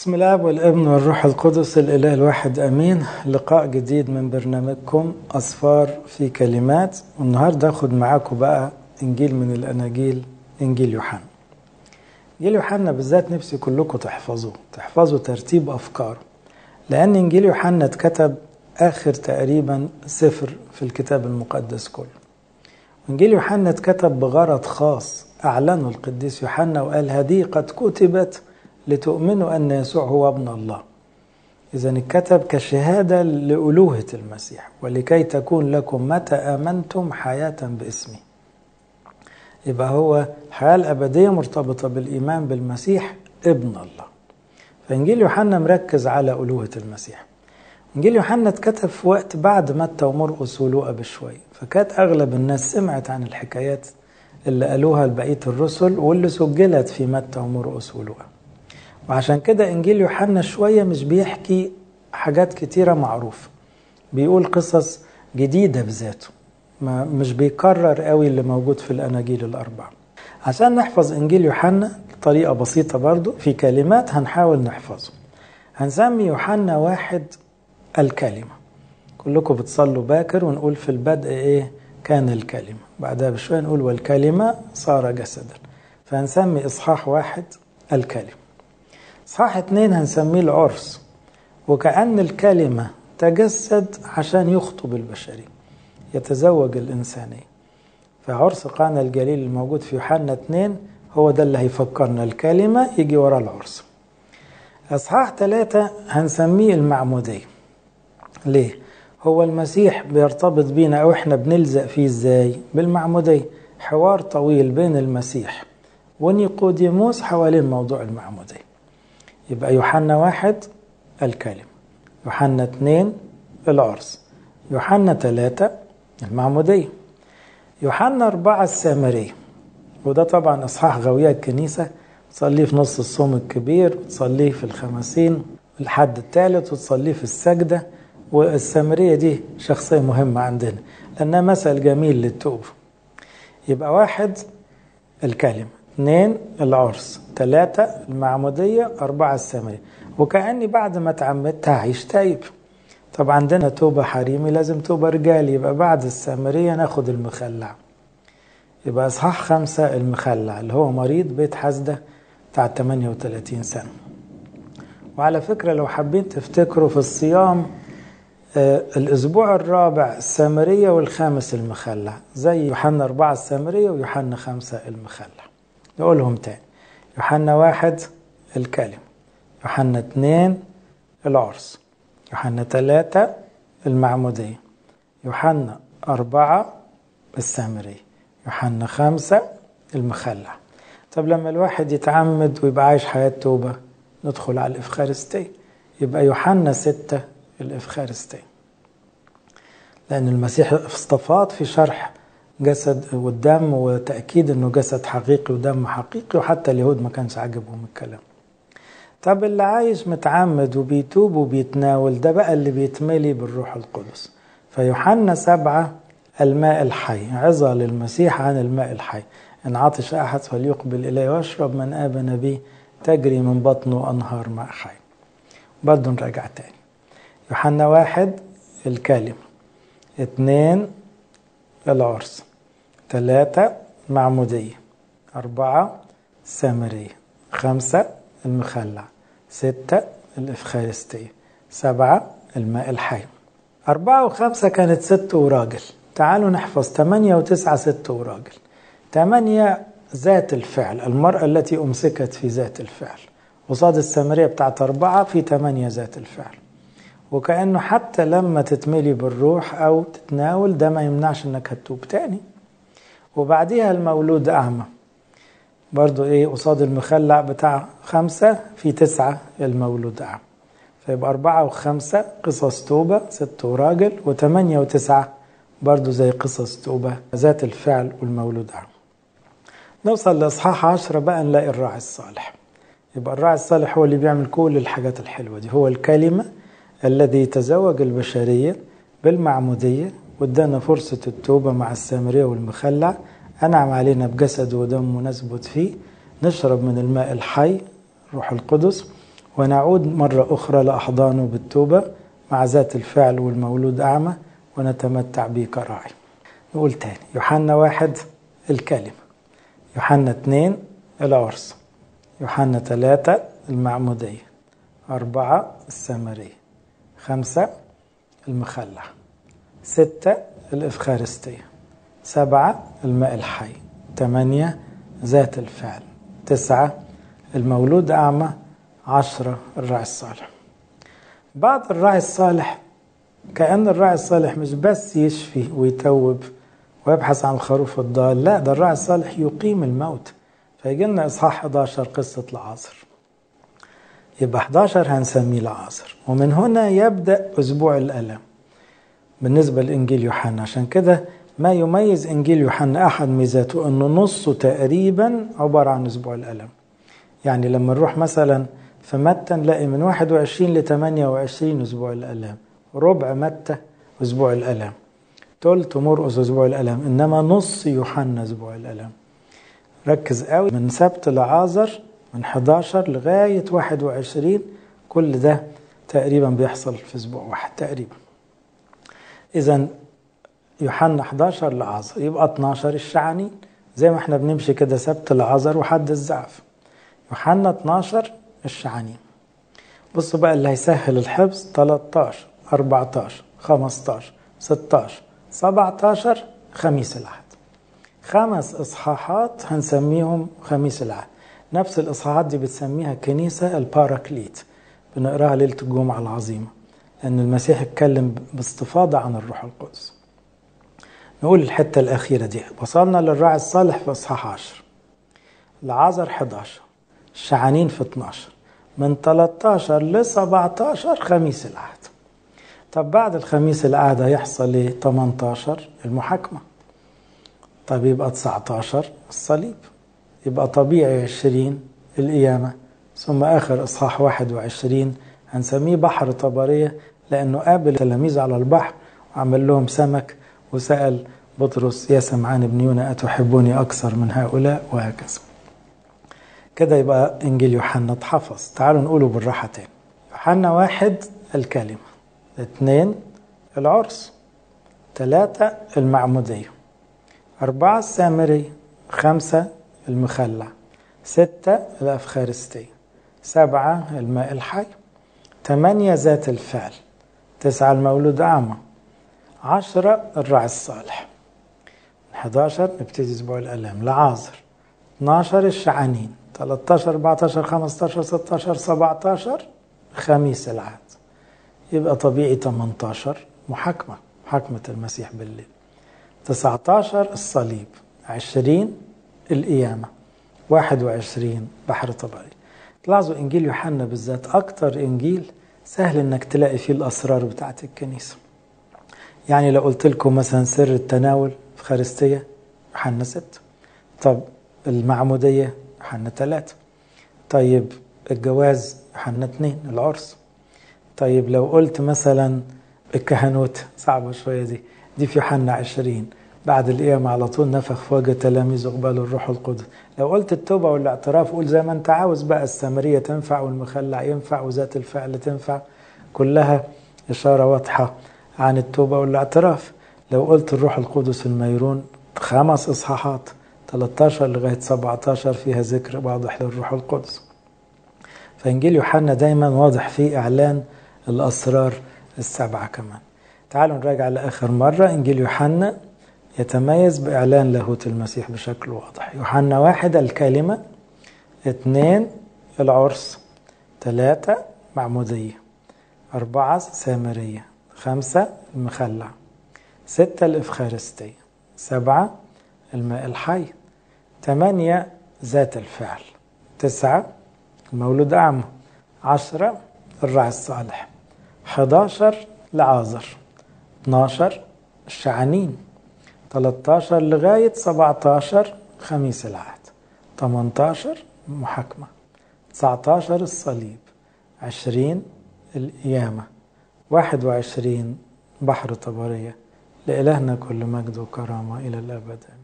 بسم الله والابن والروح القدس الإله الواحد أمين. لقاء جديد من برنامجكم أسفار في كلمات، والنهاردة أخد معاكم بقى إنجيل من الأناجيل، إنجيل يوحنا. إنجيل يوحنا بالذات نفسي كلكم تحفظوا ترتيب أفكاره، لأن إنجيل يوحنا اتكتب آخر تقريبا سفر في الكتاب المقدس كله. إنجيل يوحنا اتكتب بغرض خاص أعلنه القديس يوحنا وقال هذه قد كتبت لتؤمنوا أن يسوع هو ابن الله. إذن اتكتب كشهادة لألوهة المسيح، ولكي تكون لكم متى آمنتم حياة باسمه. يبقى هو الحياة الأبدية مرتبطة بالإيمان بالمسيح ابن الله. فإنجيل يوحنا مركز على ألوهة المسيح. إنجيل يوحنا اتكتب في وقت بعد متى ومرقس ولوقا بشوية، فكانت أغلب الناس سمعت عن الحكايات اللي قالوها لبقية الرسل واللي سجلت في متى ومرقس ولوقا. وعشان كده إنجيل يوحنا شوية مش بيحكي حاجات كتيرة معروفة، بيقول قصص جديدة بذاته، مش بيكرر قوي اللي موجود في الأناجيل الأربعة. عشان نحفظ إنجيل يوحنا بطريقة بسيطة برضو في كلمات هنحاول نحفظه. هنسمي يوحنا واحد الكلمة. كلكم بتصلوا باكر ونقول في البدء إيه؟ كان الكلمة. بعدها بشوية نقول والكلمة صار جسدا. فهنسمي إصحاح واحد الكلمة. إصحاح 2 هنسميه العرس، وكأن الكلمة تجسد عشان يخطب البشرية، يتزوج الإنسانية. فعرس قانا الجليل الموجود في يوحنا 2 هو ده اللي هيفكرنا الكلمة يجي وراء العرس. إصحاح 3 هنسميه المعمودية. ليه؟ هو المسيح بيرتبط بينا أو إحنا بنلزق فيه إزاي؟ بالمعمودية. حوار طويل بين المسيح ونيقوديموس حوالين موضوع المعمودية. يبقى يوحنا 1 الكلمة، يوحنا 2 العرس، يوحنا 3 المعمودية، يوحنا 4 السامرية. وده طبعا إصحاح غاوية الكنيسة، تصليه في نص الصوم الكبير، وتصليه في الخمسين الحد الثالث، وتصليه في السجدة. والسامرية دي شخصية مهمة عندنا لأنها مثل جميل للتوبة. يبقى 1 الكلمة، 2 العرس، 3 المعمودية، 4 السامرية. وكأني بعد ما اتعمدت هعيش تايب. طب عندنا توبة حريمي، لازم توبة رجالي، يبقى بعد السامرية ناخد المخلع. يبقى إصحاح 5 المخلع اللي هو مريض بيت حسدة بتاع 38 سنة. وعلى فكرة لو حابين تفتكروا في الصيام الأسبوع الرابع السامرية والخامس المخلع، زي يوحنا 4 السامرية ويوحنا 5 المخلع. نقولهم تاني: يوحنا 1 الكلمة، يوحنا 2 العرس، يوحنا 3 المعمودية، يوحنا 4 السامرية، يوحنا 5 المخلع. طب لما الواحد يتعمد ويبقى عايش حياة توبة ندخل على الإفخارستية، يبقى يوحنا 6 الإفخارستية. لأن المسيح استفاض في شرح جسد والدم وتأكيد أنه جسد حقيقي ودم حقيقي، وحتى اليهود ما كانش عاجبهم الكلام. طب اللي عايش متعمد وبيتوب وبيتناول ده بقى اللي بيتملي بالروح القدس. فيوحنا 7 الماء الحي، عظة للمسيح عن الماء الحي. إن عطش أحد فليقبل إليه واشرب، من آمن بي تجري من بطنه أنهار ماء حي. برضو نرجع تاني: يوحنا 1 الكلمة، 2 العرس، 3 معمودية، 4 سامرية، 5 المخلع، 6 الإفخارستية، 7 الماء الحي. 4 و5 كانت 6 وراجل. تعالوا نحفظ 8 و9 6 وراجل. 8 ذات الفعل، المرأة التي أمسكت في ذات الفعل، وصاد السامرية بتاعت 4 في 8 ذات الفعل. وكأنه حتى لما تتملي بالروح أو تتناول ده ما يمنعش أنك هتتوب تاني. وبعديها المولود أعمى، برضو إيه قصاد المخلع بتاع 5 في 9 المولود أعمى. فيبقى 4 و5 قصص توبة 6 وراجل، و8 و9 برضو زي قصص توبة ذات الفعل والمولود أعمى. نوصل لإصحاح 10 بقى نلاقي الراعي الصالح. يبقى الراعي الصالح هو اللي بيعمل كل الحاجات الحلوة دي، هو الكلمة الذي تزوج البشرية بالمعمودية وادانا فرصة التوبة مع السامرية والمخلع، أنعم علينا بجسد ودم ونثبت فيه، نشرب من الماء الحي روح القدس، ونعود مرة أخرى لأحضانه بالتوبة مع ذات الفعل والمولود أعمى ونتمتع به كراعي. نقول تاني، يوحنا 1 الكلمة، يوحنا 2 العرس، يوحنا 3 المعمودية، 4 السامرية، 5 المخلع، 6 الإفخارستية، 7 الماء الحي، 8 ذات الفعل، 9 المولود أعمى، 10 الراعي الصالح. بعد الراعي الصالح كأن الراعي الصالح مش بس يشفي ويتوب ويبحث عن الخروف الضال، لا، ده الراعي الصالح يقيم الموت. فيجي لنا إصحاح 11 قصة لعازر، يبقى 11 هنسميه لعازر، ومن هنا يبدأ أسبوع الألم بالنسبة لإنجيل يوحنا. عشان كده ما يميز إنجيل يوحنا أحد ميزاته أنه نصه تقريبا عبارة عن أسبوع الألم. يعني لما نروح مثلا في متى نلاقي من 21 ل 28 أسبوع الألم، ربع متى أسبوع الألم، تلت مرقس أسبوع الألم، إنما نص يوحنا أسبوع الألم. ركز قوي، من سبت لعازر من 11 لغاية 21، كل ده تقريبا بيحصل في أسبوع واحد تقريبا. إذن يوحنا 11 لعازر، يبقى 12 الشعانين، زي ما احنا بنمشي كده، سبت لعازر وحد الزعف. يوحنا 12 الشعانين. بصوا بقى اللي هيسهل الحفظ، 13 14 15 16 17 خميس العهد. 5 إصحاحات هنسميهم خميس العهد. نفس الإصحاحات دي بتسميها كنيسة الباراكليت، بنقراها ليلة الجمعة العظيمة، لأن المسيح اتكلم باستفاضة عن الروح القدس. نقول الحتة الأخيرة دي، وصلنا للراعي الصالح في إصحاح 10، لعازر 11، الشعانين في 12، من 13 ل 17 خميس العهد. طب بعد الخميس العهد هيحصل ايه؟ 18 المحاكمة. طب يبقى 19 الصليب، يبقى طبيعي 20 القيامة، ثم آخر إصحاح 21 هنسميه بحر طبرية، لأنه قابل تلاميذ على البحر وعمل لهم سمك وسأل بطرس يا سمعان ابن يونا أتحبوني أكثر من هؤلاء، وهكذا. كده يبقى إنجيل يوحنا اتحفظ. تعالوا نقوله بالراحة تاني. يوحنا 1 الكلمة، 2 العرس، 3 المعمودية، 4 السامرية، 5 المخلع، 6 الأفخارستية، 7 الماء الحي، 8 ذات الفعل، 9 المولود أعمى، 10 الراعي الصالح، 11 نبتدي أسبوع الألام لعازر، 12 الشعانين، 13 14 15 16 17 خميس العهد، يبقى طبيعي 18 محاكمة المسيح بالليل، 19 الصليب، 20 القيامة، 21 بحر طبري. تلاحظوا إنجيل يوحنا بالذات أكتر إنجيل سهل إنك تلاقي فيه الأسرار بتاعت الكنيسة. يعني لو قلت لكم مثلا سر التناول في خارستية يوحنا 6، طب المعمودية يوحنا 3، طيب الجواز يوحنا 2 العرس، طيب لو قلت مثلا الكهنوت صعبة شوية دي في يوحنا 20 بعد القيامة على طول، نفخ في وجه تلاميذ اقبلوا الروح القدس. لو قلت التوبة والاعتراف قول زي ما انت عاوز بقى، السامرية تنفع والمخلع ينفع وذات الفعل تنفع، كلها إشارة واضحة عن التوبة والاعتراف. لو قلت الروح القدس الميرون 5 إصحاحات 13 لغاية 17 فيها ذكر واضح للروح القدس. فإنجيل يوحنا دايما واضح فيه إعلان الأسرار السبعة كمان. تعالوا نراجع لآخر مرة. إنجيل يوحنا يتميز بإعلان لاهوت المسيح بشكل واضح. يوحنا 1 الكلمة، 2 العرس، 3 معمودية، 4 سامرية، 5 المخلع، 6 الإفخارستية، 7 الماء الحي، 8 ذات الفعل، 9 المولود أعمى، 10 الراعي الصالح، 11 لعازر، 12 الشعانين، 13 لغاية 17 خميس العهد، 18 محاكمة، 19 الصليب، 20 القيامة، 21 بحر طبرية. لإلهنا كل مجد وكرامة إلى الأبد.